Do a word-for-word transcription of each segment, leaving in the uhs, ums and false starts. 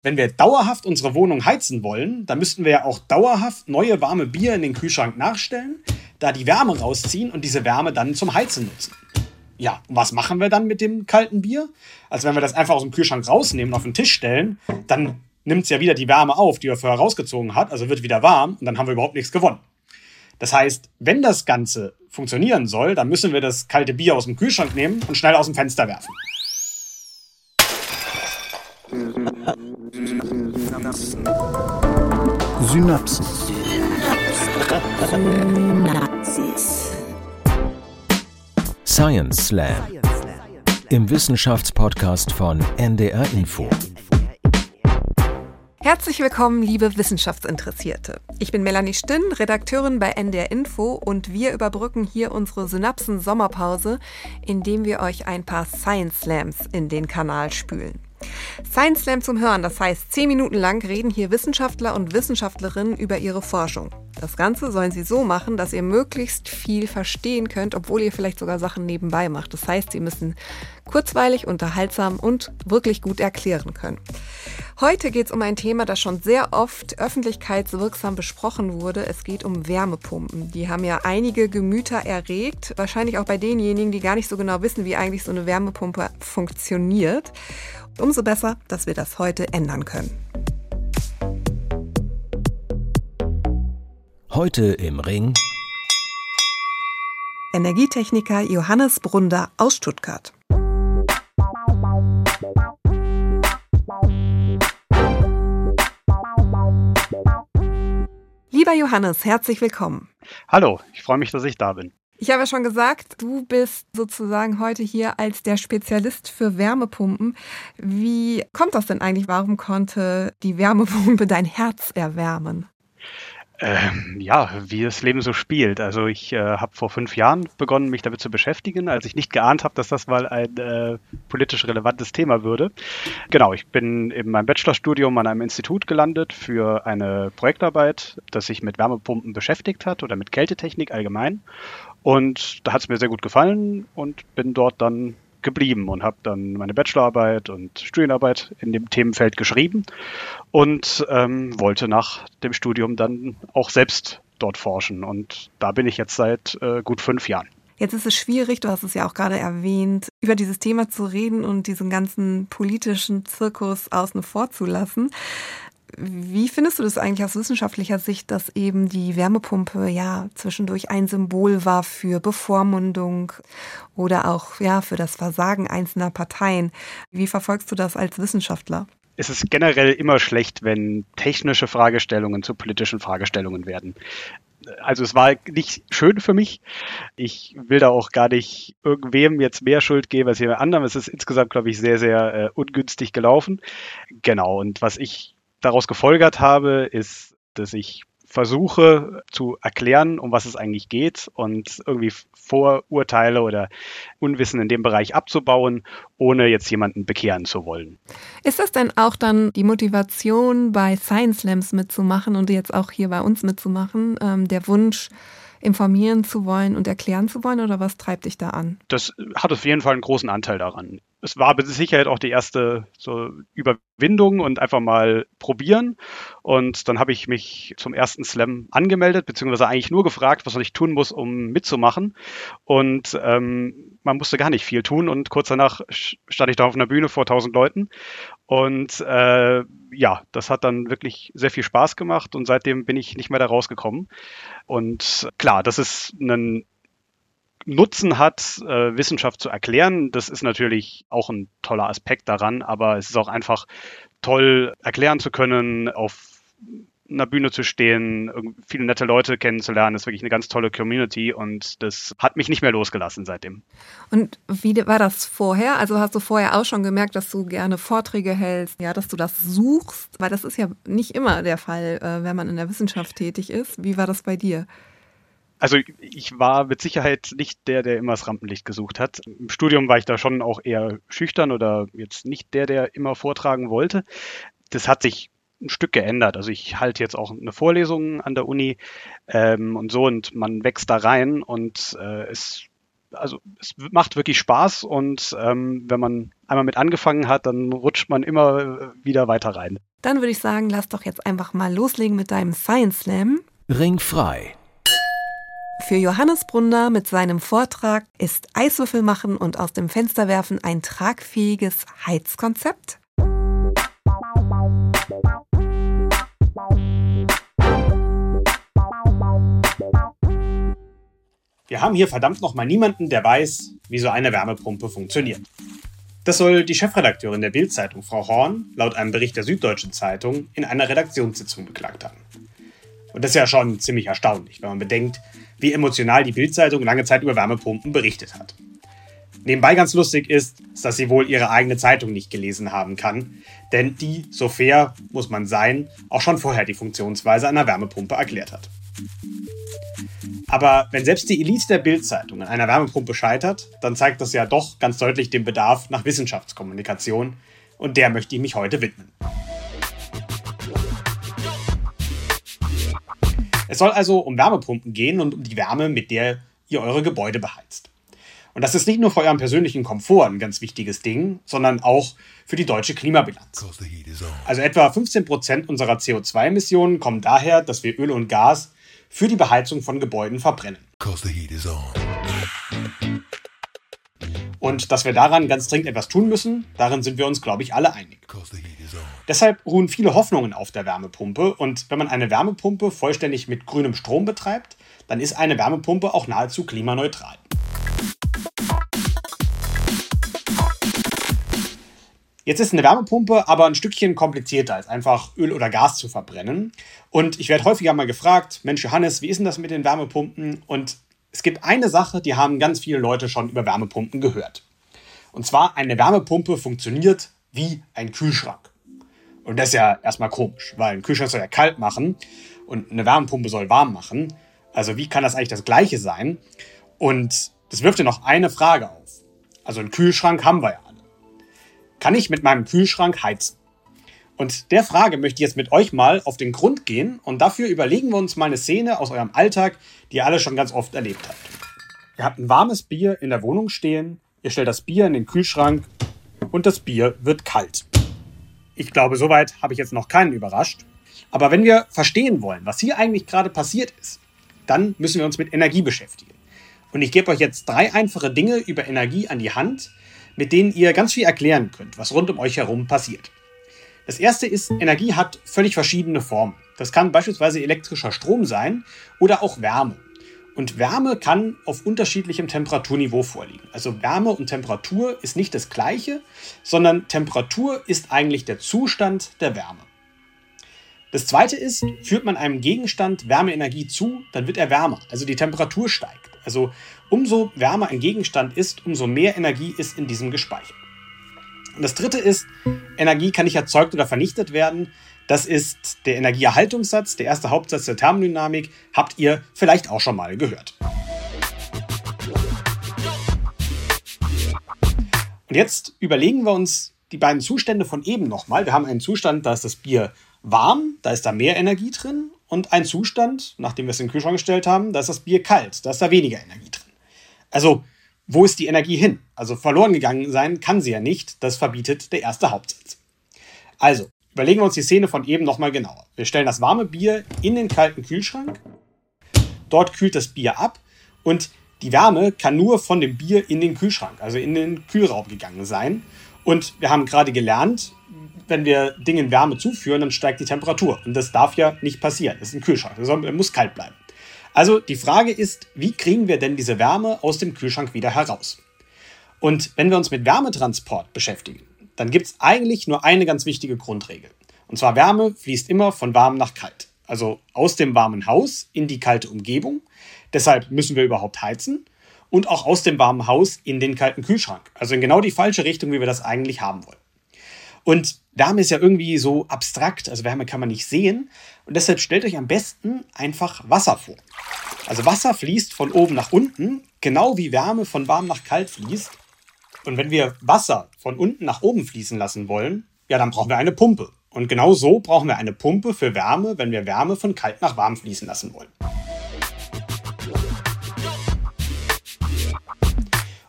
Wenn wir dauerhaft unsere Wohnung heizen wollen, dann müssten wir ja auch dauerhaft neue warme Bier in den Kühlschrank nachstellen, da die Wärme rausziehen und diese Wärme dann zum Heizen nutzen. Ja, und was machen wir dann mit dem kalten Bier? Also wenn wir das einfach aus dem Kühlschrank rausnehmen und auf den Tisch stellen, dann nimmt es ja wieder die Wärme auf, die er vorher rausgezogen hat, also wird wieder warm und dann haben wir überhaupt nichts gewonnen. Das heißt, wenn das Ganze funktionieren soll, dann müssen wir das kalte Bier aus dem Kühlschrank nehmen und schnell aus dem Fenster werfen. Synapsen. Synapsis. Science Slam. Im Wissenschaftspodcast von N D R Info. Herzlich willkommen, liebe Wissenschaftsinteressierte. Ich bin Melanie Stinn, Redakteurin bei N D R Info und wir überbrücken hier unsere Synapsen-Sommerpause, indem wir euch ein paar Science Slams in den Kanal spülen. Science Slam zum Hören, das heißt, zehn Minuten lang reden hier Wissenschaftler und Wissenschaftlerinnen über ihre Forschung. Das Ganze sollen sie so machen, dass ihr möglichst viel verstehen könnt, obwohl ihr vielleicht sogar Sachen nebenbei macht. Das heißt, sie müssen kurzweilig, unterhaltsam und wirklich gut erklären können. Heute geht es um ein Thema, das schon sehr oft öffentlichkeitswirksam besprochen wurde. Es geht um Wärmepumpen. Die haben ja einige Gemüter erregt, wahrscheinlich auch bei denjenigen, die gar nicht so genau wissen, wie eigentlich so eine Wärmepumpe funktioniert. Umso besser, dass wir das heute ändern können. Heute im Ring Energietechniker Johannes Brunder aus Stuttgart. Lieber Johannes, herzlich willkommen. Hallo, ich freue mich, dass ich da bin. Ich habe ja schon gesagt, du bist sozusagen heute hier als der Spezialist für Wärmepumpen. Wie kommt das denn eigentlich? Warum konnte die Wärmepumpe dein Herz erwärmen? Ähm, ja, wie das Leben so spielt. Also ich äh, habe vor fünf Jahren begonnen, mich damit zu beschäftigen, als ich nicht geahnt habe, dass das mal ein äh, politisch relevantes Thema würde. Genau, ich bin in meinem Bachelorstudium an einem Institut gelandet für eine Projektarbeit, das sich mit Wärmepumpen beschäftigt hat oder mit Kältetechnik allgemein. Und da hat es mir sehr gut gefallen und bin dort dann geblieben und habe dann meine Bachelorarbeit und Studienarbeit in dem Themenfeld geschrieben und ähm, wollte nach dem Studium dann auch selbst dort forschen. Und da bin ich jetzt seit äh, gut fünf Jahren. Jetzt ist es schwierig, du hast es ja auch gerade erwähnt, über dieses Thema zu reden und diesen ganzen politischen Zirkus außen vor zu lassen. Wie findest du das eigentlich aus wissenschaftlicher Sicht, dass eben die Wärmepumpe ja zwischendurch ein Symbol war für Bevormundung oder auch ja für das Versagen einzelner Parteien? Wie verfolgst du das als Wissenschaftler? Es ist generell immer schlecht, wenn technische Fragestellungen zu politischen Fragestellungen werden. Also es war nicht schön für mich. Ich will da auch gar nicht irgendwem jetzt mehr Schuld geben als jemand anderem. Es ist insgesamt, glaube ich, sehr, sehr äh, ungünstig gelaufen. Genau, und was ich daraus gefolgert habe, ist, dass ich versuche zu erklären, um was es eigentlich geht und irgendwie Vorurteile oder Unwissen in dem Bereich abzubauen, ohne jetzt jemanden bekehren zu wollen. Ist das denn auch dann die Motivation, bei Science Slams mitzumachen und jetzt auch hier bei uns mitzumachen, ähm, der Wunsch, informieren zu wollen und erklären zu wollen, oder was treibt dich da an? Das hat auf jeden Fall einen großen Anteil daran. Es war mit Sicherheit auch die erste so Überwindung und einfach mal probieren. Und dann habe ich mich zum ersten Slam angemeldet, beziehungsweise eigentlich nur gefragt, was ich tun muss, um mitzumachen. Und ähm, man musste gar nicht viel tun. Und kurz danach stand ich da auf einer Bühne vor tausend Leuten. Und äh, ja, das hat dann wirklich sehr viel Spaß gemacht. Und seitdem bin ich nicht mehr da rausgekommen. Und klar, das ist ein Nutzen hat, äh, Wissenschaft zu erklären. Das ist natürlich auch ein toller Aspekt daran, aber es ist auch einfach toll, erklären zu können, auf einer Bühne zu stehen, viele nette Leute kennenzulernen. Das ist wirklich eine ganz tolle Community und das hat mich nicht mehr losgelassen seitdem. Und wie war das vorher? Also hast du vorher auch schon gemerkt, dass du gerne Vorträge hältst, ja, dass du das suchst? Weil das ist ja nicht immer der Fall, äh, wenn man in der Wissenschaft tätig ist. Wie war das bei dir? Also ich war mit Sicherheit nicht der, der immer das Rampenlicht gesucht hat. Im Studium war ich da schon auch eher schüchtern oder jetzt nicht der, der immer vortragen wollte. Das hat sich ein Stück geändert. Also ich halte jetzt auch eine Vorlesung an der Uni ähm, und so und man wächst da rein und äh, es also es macht wirklich Spaß und ähm, wenn man einmal mit angefangen hat, dann rutscht man immer wieder weiter rein. Dann würde ich sagen, lass doch jetzt einfach mal loslegen mit deinem Science Slam. Ringfrei. Für Johannes Brunner mit seinem Vortrag Ist Eiswürfel machen und aus dem Fenster werfen ein tragfähiges Heizkonzept? Wir haben hier verdammt nochmal niemanden, der weiß, wie so eine Wärmepumpe funktioniert. Das soll die Chefredakteurin der Bild-Zeitung, Frau Horn, laut einem Bericht der Süddeutschen Zeitung in einer Redaktionssitzung beklagt haben. Und das ist ja schon ziemlich erstaunlich, wenn man bedenkt, wie emotional die Bild-Zeitung lange Zeit über Wärmepumpen berichtet hat. Nebenbei ganz lustig ist, dass sie wohl ihre eigene Zeitung nicht gelesen haben kann, denn die, so fair muss man sein, auch schon vorher die Funktionsweise einer Wärmepumpe erklärt hat. Aber wenn selbst die Elite der Bild-Zeitung an einer Wärmepumpe scheitert, dann zeigt das ja doch ganz deutlich den Bedarf nach Wissenschaftskommunikation, und der möchte ich mich heute widmen. Es soll also um Wärmepumpen gehen und um die Wärme, mit der ihr eure Gebäude beheizt. Und das ist nicht nur für euren persönlichen Komfort ein ganz wichtiges Ding, sondern auch für die deutsche Klimabilanz. Also etwa fünfzehn Prozent unserer C O zwei Emissionen kommen daher, dass wir Öl und Gas für die Beheizung von Gebäuden verbrennen. Und dass wir daran ganz dringend etwas tun müssen, darin sind wir uns, glaube ich, alle einig. Deshalb ruhen viele Hoffnungen auf der Wärmepumpe, und wenn man eine Wärmepumpe vollständig mit grünem Strom betreibt, dann ist eine Wärmepumpe auch nahezu klimaneutral. Jetzt ist eine Wärmepumpe aber ein Stückchen komplizierter, als einfach Öl oder Gas zu verbrennen. Und ich werde häufiger mal gefragt, Mensch Johannes, wie ist denn das mit den Wärmepumpen? Und es gibt eine Sache, die haben ganz viele Leute schon über Wärmepumpen gehört. Und zwar, eine Wärmepumpe funktioniert wie ein Kühlschrank. Und das ist ja erstmal komisch, weil ein Kühlschrank soll ja kalt machen und eine Wärmepumpe soll warm machen. Also wie kann das eigentlich das Gleiche sein? Und das wirft ja noch eine Frage auf. Also einen Kühlschrank haben wir ja alle. Kann ich mit meinem Kühlschrank heizen? Und der Frage möchte ich jetzt mit euch mal auf den Grund gehen, und dafür überlegen wir uns mal eine Szene aus eurem Alltag, die ihr alle schon ganz oft erlebt habt. Ihr habt ein warmes Bier in der Wohnung stehen, ihr stellt das Bier in den Kühlschrank und das Bier wird kalt. Ich glaube, soweit habe ich jetzt noch keinen überrascht. Aber wenn wir verstehen wollen, was hier eigentlich gerade passiert ist, dann müssen wir uns mit Energie beschäftigen. Und ich gebe euch jetzt drei einfache Dinge über Energie an die Hand, mit denen ihr ganz viel erklären könnt, was rund um euch herum passiert. Das erste ist, Energie hat völlig verschiedene Formen. Das kann beispielsweise elektrischer Strom sein oder auch Wärme. Und Wärme kann auf unterschiedlichem Temperaturniveau vorliegen. Also Wärme und Temperatur ist nicht das Gleiche, sondern Temperatur ist eigentlich der Zustand der Wärme. Das zweite ist, führt man einem Gegenstand Wärmeenergie zu, dann wird er wärmer, also die Temperatur steigt. Also umso wärmer ein Gegenstand ist, umso mehr Energie ist in diesem gespeichert. Und das dritte ist, Energie kann nicht erzeugt oder vernichtet werden. Das ist der Energieerhaltungssatz, der erste Hauptsatz der Thermodynamik. Habt ihr vielleicht auch schon mal gehört. Und jetzt überlegen wir uns die beiden Zustände von eben nochmal. Wir haben einen Zustand, da ist das Bier warm, da ist da mehr Energie drin. Und einen Zustand, nachdem wir es in den Kühlschrank gestellt haben, da ist das Bier kalt, da ist da weniger Energie drin. Also, wo ist die Energie hin? Also verloren gegangen sein kann sie ja nicht, das verbietet der erste Hauptsatz. Also, überlegen wir uns die Szene von eben nochmal genauer. Wir stellen das warme Bier in den kalten Kühlschrank, dort kühlt das Bier ab und die Wärme kann nur von dem Bier in den Kühlschrank, also in den Kühlraum gegangen sein. Und wir haben gerade gelernt, wenn wir Dingen Wärme zuführen, dann steigt die Temperatur. Und das darf ja nicht passieren, das ist ein Kühlschrank, das muss kalt bleiben. Also die Frage ist, wie kriegen wir denn diese Wärme aus dem Kühlschrank wieder heraus? Und wenn wir uns mit Wärmetransport beschäftigen, dann gibt es eigentlich nur eine ganz wichtige Grundregel. Und zwar, Wärme fließt immer von warm nach kalt. Also aus dem warmen Haus in die kalte Umgebung. Deshalb müssen wir überhaupt heizen. Und auch aus dem warmen Haus in den kalten Kühlschrank. Also in genau die falsche Richtung, wie wir das eigentlich haben wollen. Und Wärme ist ja irgendwie so abstrakt, also Wärme kann man nicht sehen. Und deshalb stellt euch am besten einfach Wasser vor. Also Wasser fließt von oben nach unten, genau wie Wärme von warm nach kalt fließt. Und wenn wir Wasser von unten nach oben fließen lassen wollen, ja, dann brauchen wir eine Pumpe. Und genau so brauchen wir eine Pumpe für Wärme, wenn wir Wärme von kalt nach warm fließen lassen wollen.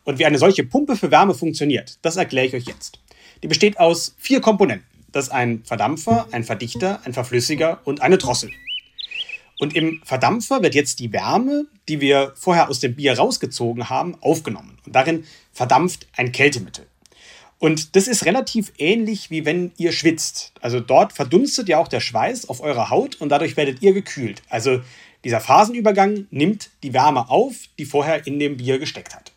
Und wie eine solche Pumpe für Wärme funktioniert, das erkläre ich euch jetzt. Die besteht aus vier Komponenten. Das ist ein Verdampfer, ein Verdichter, ein Verflüssiger und eine Drossel. Und im Verdampfer wird jetzt die Wärme, die wir vorher aus dem Bier rausgezogen haben, aufgenommen. Und darin verdampft ein Kältemittel. Und das ist relativ ähnlich, wie wenn ihr schwitzt. Also dort verdunstet ja auch der Schweiß auf eurer Haut und dadurch werdet ihr gekühlt. Also dieser Phasenübergang nimmt die Wärme auf, die vorher in dem Bier gesteckt hat.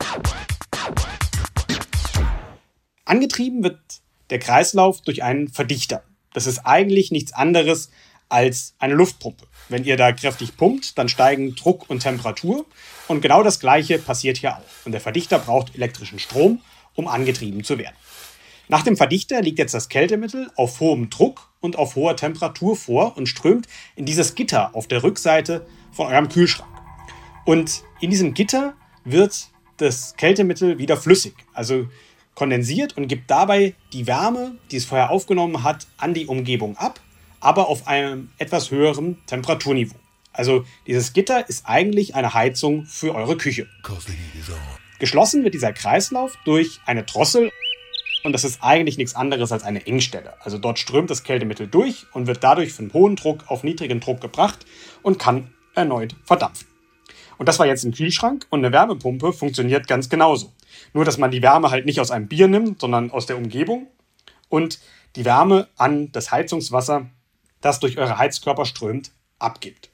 Angetrieben wird der Kreislauf durch einen Verdichter. Das ist eigentlich nichts anderes als eine Luftpumpe. Wenn ihr da kräftig pumpt, dann steigen Druck und Temperatur. Und genau das Gleiche passiert hier auch. Und der Verdichter braucht elektrischen Strom, um angetrieben zu werden. Nach dem Verdichter liegt jetzt das Kältemittel auf hohem Druck und auf hoher Temperatur vor und strömt in dieses Gitter auf der Rückseite von eurem Kühlschrank. Und in diesem Gitter wird das Kältemittel wieder flüssig, also kondensiert und gibt dabei die Wärme, die es vorher aufgenommen hat, an die Umgebung ab, aber auf einem etwas höheren Temperaturniveau. Also dieses Gitter ist eigentlich eine Heizung für eure Küche. Geschlossen wird dieser Kreislauf durch eine Drossel und das ist eigentlich nichts anderes als eine Engstelle. Also dort strömt das Kältemittel durch und wird dadurch von hohem Druck auf niedrigen Druck gebracht und kann erneut verdampfen. Und das war jetzt ein Kühlschrank und eine Wärmepumpe funktioniert ganz genauso. Nur, dass man die Wärme halt nicht aus einem Bier nimmt, sondern aus der Umgebung und die Wärme an das Heizungswasser, das durch eure Heizkörper strömt, abgibt.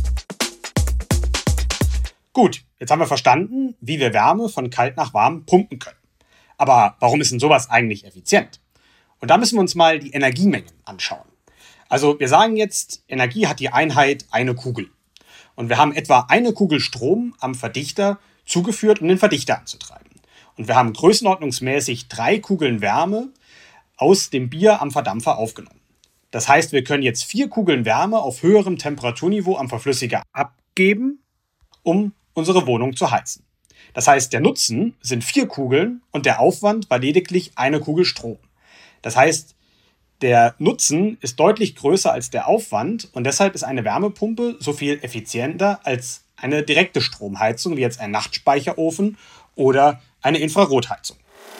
Gut, jetzt haben wir verstanden, wie wir Wärme von kalt nach warm pumpen können. Aber warum ist denn sowas eigentlich effizient? Und da müssen wir uns mal die Energiemengen anschauen. Also wir sagen jetzt, Energie hat die Einheit eine Kugel. Und wir haben etwa eine Kugel Strom am Verdichter zugeführt, um den Verdichter anzutreiben. Und wir haben größenordnungsmäßig drei Kugeln Wärme aus dem Bier am Verdampfer aufgenommen. Das heißt, wir können jetzt vier Kugeln Wärme auf höherem Temperaturniveau am Verflüssiger abgeben, um unsere Wohnung zu heizen. Das heißt, der Nutzen sind vier Kugeln und der Aufwand war lediglich eine Kugel Strom. Das heißt, der Nutzen ist deutlich größer als der Aufwand und deshalb ist eine Wärmepumpe so viel effizienter als eine direkte Stromheizung, wie jetzt ein Nachtspeicherofen oder eine Infrarotheizung.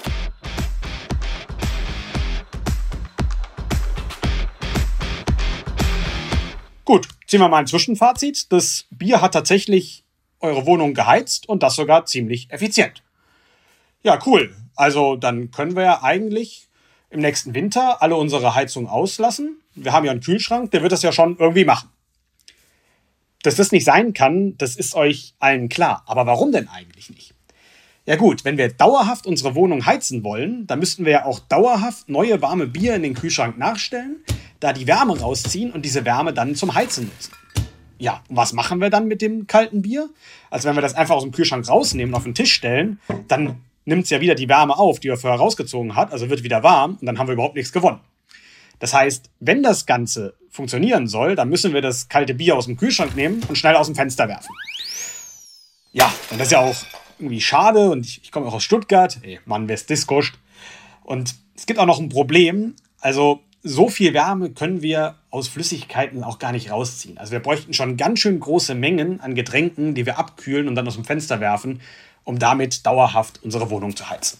Gut, ziehen wir mal ein Zwischenfazit. Das Bier hat tatsächlich eure Wohnung geheizt und das sogar ziemlich effizient. Ja, cool. Also dann können wir ja eigentlich im nächsten Winter alle unsere Heizung auslassen. Wir haben ja einen Kühlschrank, der wird das ja schon irgendwie machen. Dass das nicht sein kann, das ist euch allen klar. Aber warum denn eigentlich nicht? Ja gut, wenn wir dauerhaft unsere Wohnung heizen wollen, dann müssten wir ja auch dauerhaft neue warme Bier in den Kühlschrank nachstellen, da die Wärme rausziehen und diese Wärme dann zum Heizen nutzen. Ja, und was machen wir dann mit dem kalten Bier? Also wenn wir das einfach aus dem Kühlschrank rausnehmen und auf den Tisch stellen, dann nimmt es ja wieder die Wärme auf, die er vorher rausgezogen hat, also wird wieder warm und dann haben wir überhaupt nichts gewonnen. Das heißt, wenn das Ganze funktionieren soll, dann müssen wir das kalte Bier aus dem Kühlschrank nehmen und schnell aus dem Fenster werfen. Ja, und das ist ja auch irgendwie schade und ich, ich komme auch aus Stuttgart. Ey, Mann, wer ist das kostet? Und es gibt auch noch ein Problem. Also so viel Wärme können wir aus Flüssigkeiten auch gar nicht rausziehen. Also wir bräuchten schon ganz schön große Mengen an Getränken, die wir abkühlen und dann aus dem Fenster werfen, um damit dauerhaft unsere Wohnung zu heizen.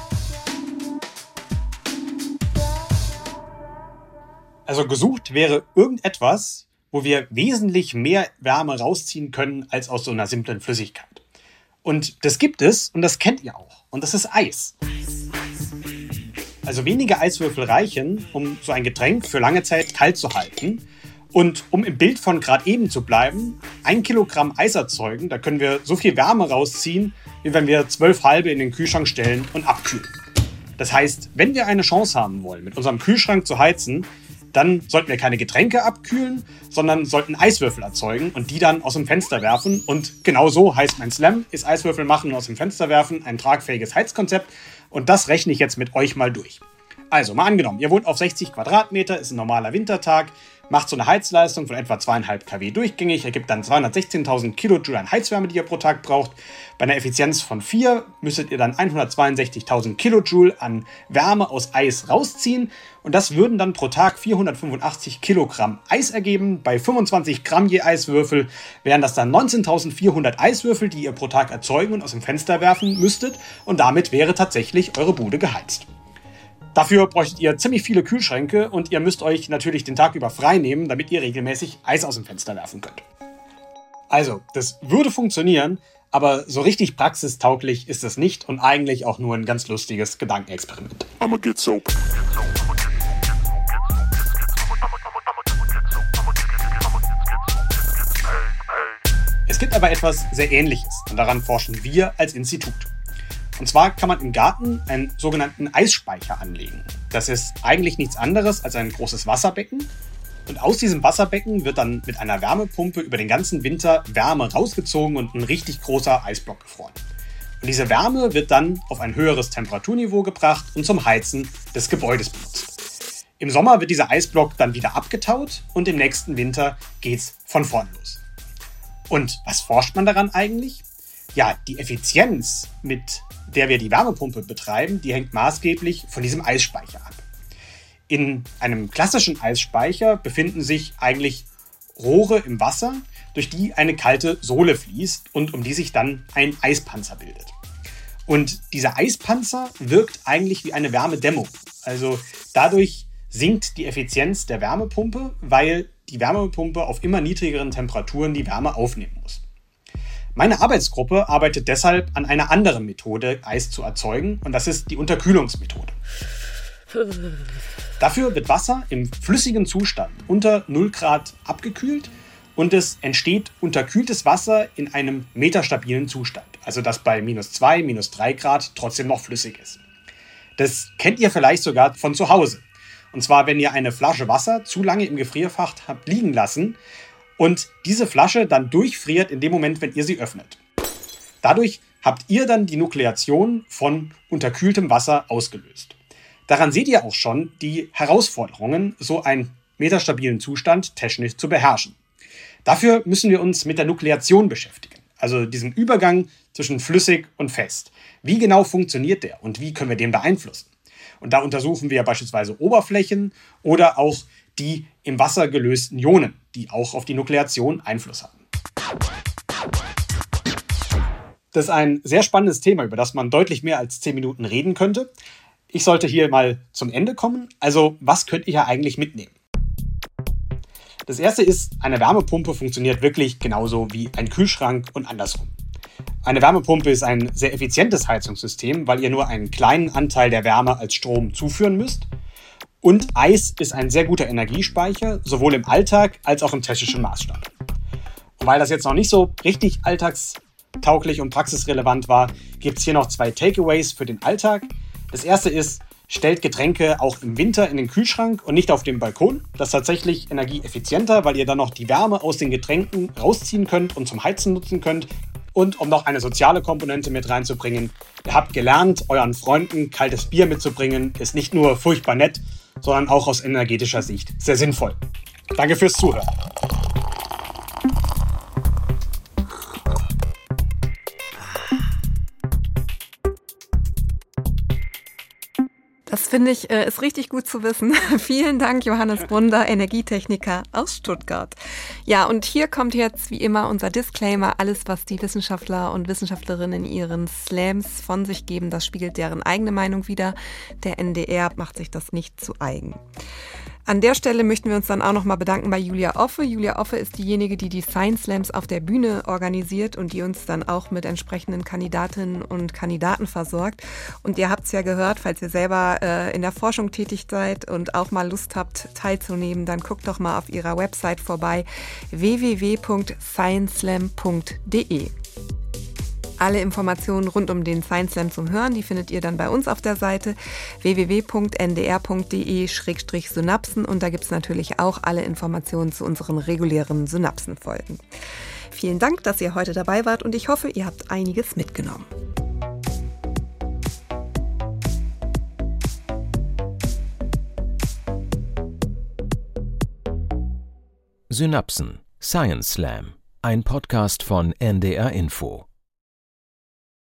Also gesucht wäre irgendetwas, wo wir wesentlich mehr Wärme rausziehen können als aus so einer simplen Flüssigkeit. Und das gibt es und das kennt ihr auch. Und das ist Eis. Also wenige Eiswürfel reichen, um so ein Getränk für lange Zeit kalt zu halten. Und um im Bild von gerade eben zu bleiben, ein Kilogramm Eis erzeugen, da können wir so viel Wärme rausziehen, wie wenn wir zwölf halbe in den Kühlschrank stellen und abkühlen. Das heißt, wenn wir eine Chance haben wollen, mit unserem Kühlschrank zu heizen, dann sollten wir keine Getränke abkühlen, sondern sollten Eiswürfel erzeugen und die dann aus dem Fenster werfen. Und genau so heißt mein Slam, ist Eiswürfel machen und aus dem Fenster werfen, ein tragfähiges Heizkonzept. Und das rechne ich jetzt mit euch mal durch. Also, mal angenommen, ihr wohnt auf sechzig Quadratmeter, ist ein normaler Wintertag, macht so eine Heizleistung von etwa zweieinhalb Kilowatt durchgängig, ergibt dann zweihundertsechzehntausend Kilojoule an Heizwärme, die ihr pro Tag braucht. Bei einer Effizienz von vier müsstet ihr dann hundertzweiundsechzigtausend Kilojoule an Wärme aus Eis rausziehen. Und das würden dann pro Tag vierhundertfünfundachtzig Kilogramm Eis ergeben. Bei fünfundzwanzig Gramm je Eiswürfel wären das dann neunzehntausendvierhundert Eiswürfel, die ihr pro Tag erzeugen und aus dem Fenster werfen müsstet. Und damit wäre tatsächlich eure Bude geheizt. Dafür bräuchtet ihr ziemlich viele Kühlschränke und ihr müsst euch natürlich den Tag über frei nehmen, damit ihr regelmäßig Eis aus dem Fenster werfen könnt. Also, das würde funktionieren, aber so richtig praxistauglich ist es nicht und eigentlich auch nur ein ganz lustiges Gedankenexperiment. I'ma get soap. Es gibt aber etwas sehr Ähnliches und daran forschen wir als Institut. Und zwar kann man im Garten einen sogenannten Eisspeicher anlegen. Das ist eigentlich nichts anderes als ein großes Wasserbecken. Und aus diesem Wasserbecken wird dann mit einer Wärmepumpe über den ganzen Winter Wärme rausgezogen und ein richtig großer Eisblock gefroren. Und diese Wärme wird dann auf ein höheres Temperaturniveau gebracht und zum Heizen des Gebäudes benutzt. Im Sommer wird dieser Eisblock dann wieder abgetaut und im nächsten Winter geht's von vorn los. Und was forscht man daran eigentlich? Ja, die Effizienz, mit der wir die Wärmepumpe betreiben, die hängt maßgeblich von diesem Eisspeicher ab. In einem klassischen Eisspeicher befinden sich eigentlich Rohre im Wasser, durch die eine kalte Sohle fließt und um die sich dann ein Eispanzer bildet. Und dieser Eispanzer wirkt eigentlich wie eine Wärmedämmung. Also dadurch sinkt die Effizienz der Wärmepumpe, weil die Wärmepumpe auf immer niedrigeren Temperaturen die Wärme aufnehmen muss. Meine Arbeitsgruppe arbeitet deshalb an einer anderen Methode, Eis zu erzeugen, und das ist die Unterkühlungsmethode. Dafür wird Wasser im flüssigen Zustand unter null Grad abgekühlt und es entsteht unterkühltes Wasser in einem metastabilen Zustand, also das bei minus zwei, minus drei Grad trotzdem noch flüssig ist. Das kennt ihr vielleicht sogar von zu Hause. Und zwar, wenn ihr eine Flasche Wasser zu lange im Gefrierfach habt liegen lassen, und diese Flasche dann durchfriert in dem Moment, wenn ihr sie öffnet. Dadurch habt ihr dann die Nukleation von unterkühltem Wasser ausgelöst. Daran seht ihr auch schon die Herausforderungen, so einen metastabilen Zustand technisch zu beherrschen. Dafür müssen wir uns mit der Nukleation beschäftigen, also diesem Übergang zwischen flüssig und fest. Wie genau funktioniert der und wie können wir den beeinflussen? Und da untersuchen wir beispielsweise Oberflächen oder auch die im Wasser gelösten Ionen, die auch auf die Nukleation Einfluss haben. Das ist ein sehr spannendes Thema, über das man deutlich mehr als zehn Minuten reden könnte. Ich sollte hier mal zum Ende kommen. Also, was könnt ihr hier eigentlich mitnehmen? Das erste ist, eine Wärmepumpe funktioniert wirklich genauso wie ein Kühlschrank und andersrum. Eine Wärmepumpe ist ein sehr effizientes Heizungssystem, weil ihr nur einen kleinen Anteil der Wärme als Strom zuführen müsst. Und Eis ist ein sehr guter Energiespeicher, sowohl im Alltag als auch im technischen Maßstab. Und weil das jetzt noch nicht so richtig alltagstauglich und praxisrelevant war, gibt es hier noch zwei Takeaways für den Alltag. Das erste ist, stellt Getränke auch im Winter in den Kühlschrank und nicht auf dem Balkon. Das ist tatsächlich energieeffizienter, weil ihr dann noch die Wärme aus den Getränken rausziehen könnt und zum Heizen nutzen könnt. Und um noch eine soziale Komponente mit reinzubringen, ihr habt gelernt, euren Freunden kaltes Bier mitzubringen, ist nicht nur furchtbar nett, sondern auch aus energetischer Sicht sehr sinnvoll. Danke fürs Zuhören. Das finde ich, äh, ist richtig gut zu wissen. Vielen Dank, Johannes Brunder, Energietechniker aus Stuttgart. Ja, und hier kommt jetzt wie immer unser Disclaimer. Alles, was die Wissenschaftler und Wissenschaftlerinnen in ihren Slams von sich geben, das spiegelt deren eigene Meinung wider. Der N D R macht sich das nicht zu eigen. An der Stelle möchten wir uns dann auch nochmal bedanken bei Julia Offe. Julia Offe ist diejenige, die die Science Slams auf der Bühne organisiert und die uns dann auch mit entsprechenden Kandidatinnen und Kandidaten versorgt. Und ihr habt es ja gehört, falls ihr selber äh, in der Forschung tätig seid und auch mal Lust habt teilzunehmen, dann guckt doch mal auf ihrer Website vorbei, w w w punkt science slam punkt d e. Alle Informationen rund um den Science Slam zum Hören, die findet ihr dann bei uns auf der Seite w w w punkt n d r punkt d e slash synapsen und da gibt es natürlich auch alle Informationen zu unseren regulären Synapsenfolgen. Vielen Dank, dass ihr heute dabei wart und ich hoffe, ihr habt einiges mitgenommen. Synapsen Science Slam, ein Podcast von N D R Info.